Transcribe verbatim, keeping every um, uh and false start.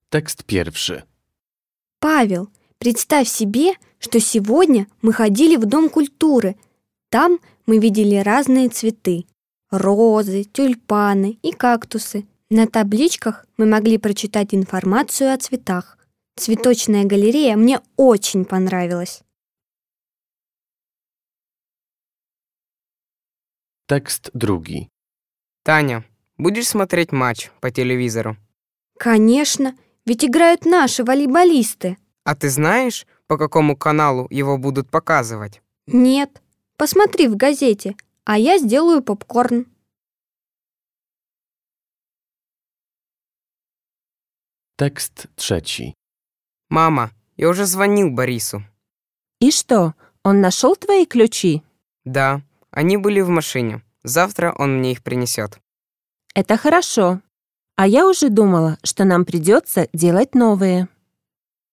Tekst pierwszy. Павел, представь себе, что сегодня мы ходили в Дом культуры. Там мы видели разные цветы. Розы, тюльпаны и кактусы. На табличках мы могли прочитать информацию о цветах. Цветочная галерея мне очень понравилась. Tekst drugi. Таня, будешь смотреть матч по телевизору? Конечно, ведь играют наши волейболисты. А ты знаешь, по какому каналу его будут показывать? Нет, посмотри в газете, а я сделаю попкорн. Tekst trzeci. Мама, я уже звонил Борису. И что, он нашел твои ключи? Да, они были в машине. Завтра он мне их принесет. Это хорошо. А я уже думала, что нам придется делать новые.